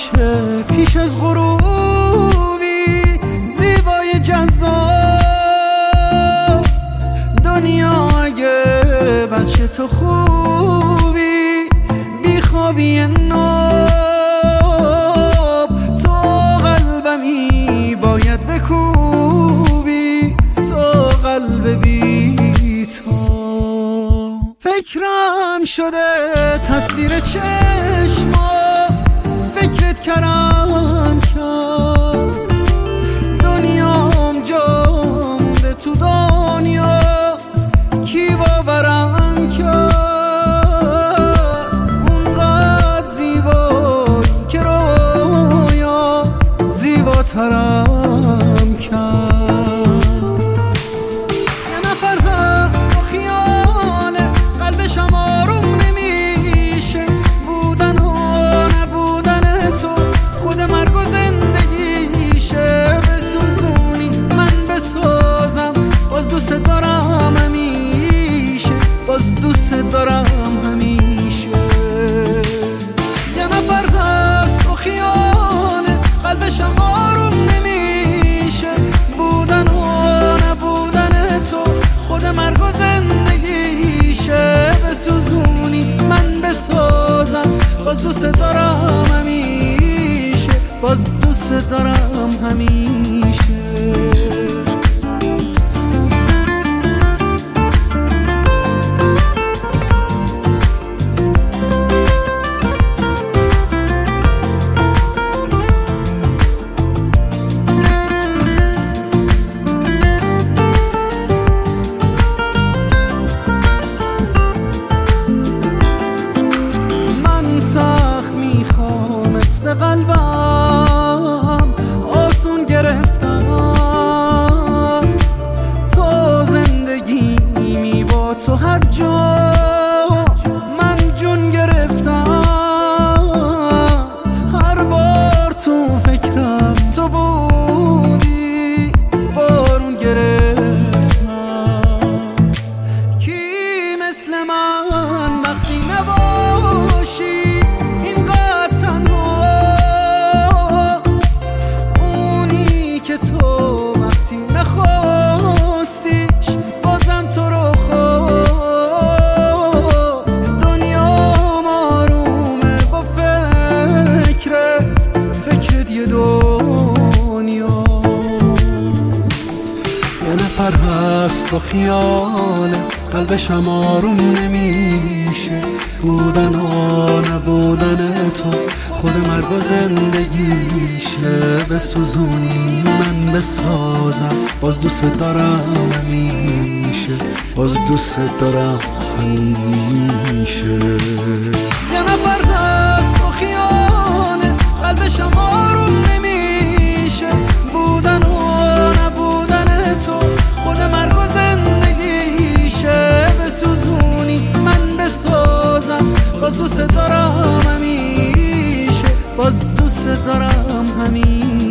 همیشه پیش از غروبی زیبای جذاب دنیا اگه بچه تو خوبی بیخوابی ناب تو قلبمی باید بکوبی تو قلب بی تو فکرم شده تصویر چشمات فکرت کردم کرد دنیام جا مونده تو دنیات کی باورم کرد اونقدر زیبایی که رویات زیباترم کرد یه نفر هست با خیال قلبشم آروم نمیشه بودن و نبودن تو خود مرگ و زندگیشه بسوزونی من بسازم باز دوست دارم همیشه باز دوست دارم همیشه یه نفر هست با خیال قلبشم آروم نمیشه بودن و نبودن تو خود مرگ و زندگیشه بسوزونی من بسازم باز دوست دارم همیشه باز دوست دارم همیشه به قلبم آسون گرفتم تو زندگیمی با تو هر جا من جون گرفتم هر بار تو فکرم تو بودی بارون گرفتم کی مثل من وقتی نباشی نفر هست با خیال قلبشم آروم نمیشه بودن و نبودن تو خود مرگ و زندگیشه بسوزونی من بسازم باز دوست دارم همیشه باز دوست دارم همیشه یه نفر هست با خیال قلبشم آروم نمیشه بودن و نبودن تو خود مرگ و زندگیشه بسوزونی من بسازم باز دوست دارم همیشه باز دوست دارم همیشه